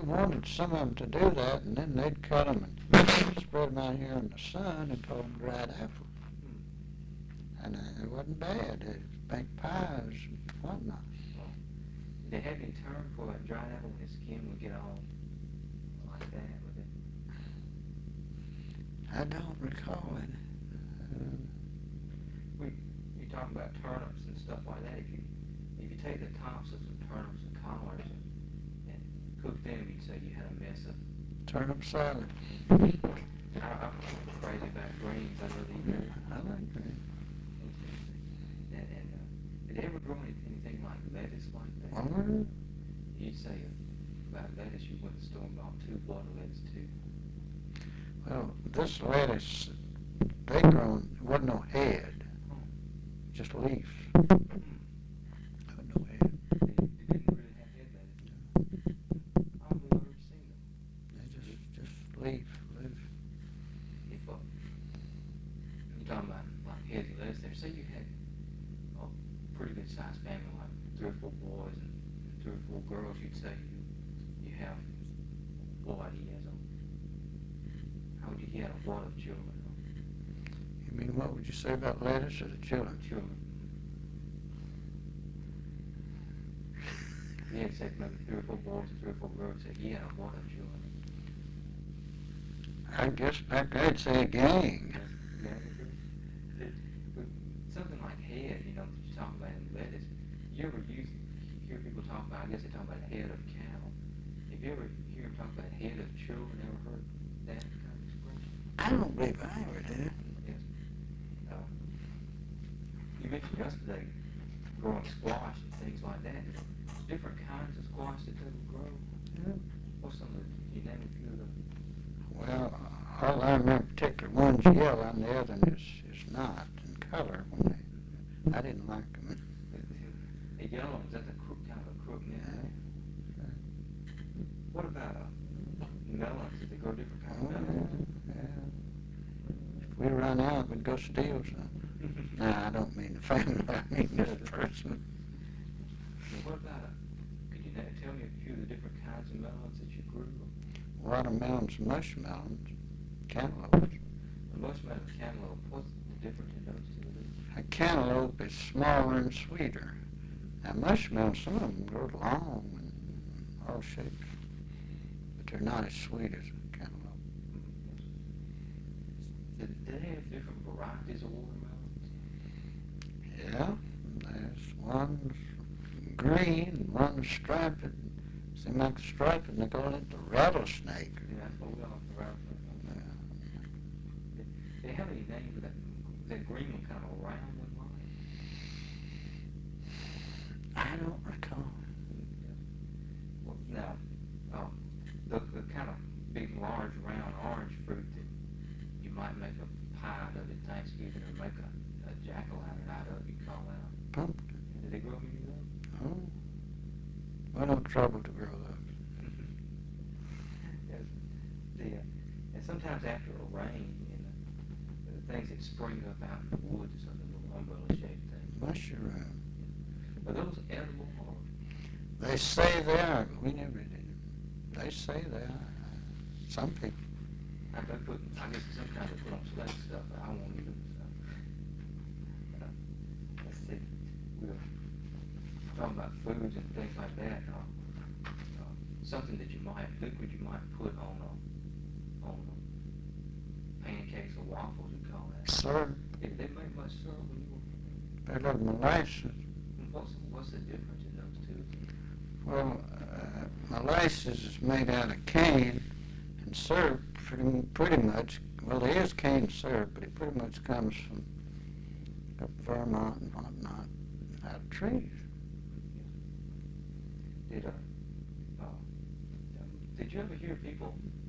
wanted some of them to do that, and then they'd cut them and spread them out here in the sun and call them dried apple. And it wasn't bad. They'd make pies and whatnot. Did they have any term for a dried apple when the skin would get all like that? Would it? I don't recall it. You talk about turnips and stuff like that. If you take the tops of some turnips and collards and cook them, you'd say you had a mess of Turnip salad. I'm crazy about greens. I really do. I like greens. And did they ever grow anything like lettuce like that? Well, You'd say about lettuce, you went to the store and bought 2 water lettuce too. well, this lettuce, they grown, there wasn't no head, just leaves. There wasn't no head. They didn't really have head lettuce. I don't know if I've ever seen them. They just leaf. If you're talking about like heads of lettuce there, say you had a pretty good sized family, like 3 or 4 boys and 3 or 4 girls, you'd say you have what he has on. How would you get a lot of children? You mean, what would you say about lettuce or the children? Children. You had said maybe 3 or 4 boys and 3 or 4 girls, said you had a lot of children. I guess back I'd say a gang. Something like head, you know, that you talk about in lettuce. You ever hear people talk about, I guess they talk about head of cattle. Have you ever hear them talk about head of children? Ever heard that kind of expression? I don't believe I ever did. Yes. You mentioned yesterday growing squash and things like that. Different kinds of squash that they would grow. Yeah. What's some of the, can you name a few of them? Well, all I remember particular one's yellow and the other one is not in color. I didn't like them. The yellow, is that the kind of a crook neck? Yeah. What about melons? Did they grow different kinds of Oh, melons? yeah. If we run out, we'd go steal some. No, I don't mean the family. I mean this person. What about, could you tell me a few of the different kinds of melons that you grew? Watermelons, mushmelons, cantaloupes. The mushmelon and cantaloupe, what's the difference in those two? A cantaloupe is smaller and sweeter. Now, mushmelons, some of them grow long and all shapes, but they're not as sweet as a cantaloupe. Do they have different varieties of watermelons? Yeah, there's one's green and one's striped. Seems like striped, and they call it the rattlesnake. Yeah, that's what we call it, the rattlesnake. Yeah. They have any name for that green one, kind of a round one like? I don't recall. Well, now, the kind of big, large, round orange fruit that you might make a pie out of at Thanksgiving or make a jack-o'-lantern out of, you call that a Pumpkin. did they grow any of those? Oh. Well, no trouble to grow those. Yes. And sometimes after a rain, the things that spring up out in the woods, or the little umbrella-shaped things. Mushroom. Are those edible or? They say they are, but we never did. They say they are. Some people. I guess sometimes they put on sled stuff, but I won't eat them. So. Let's see. We were talking about foods and things like that. Something that liquid you might put on pancakes or waffles, we call that. Syrup. Did they make much syrup when you were? They love molasses. What's the difference in those two? Well, molasses is made out of cane, and syrup pretty much, well, there is cane syrup, but it pretty much comes from up Vermont and whatnot, out of trees. Did you ever hear people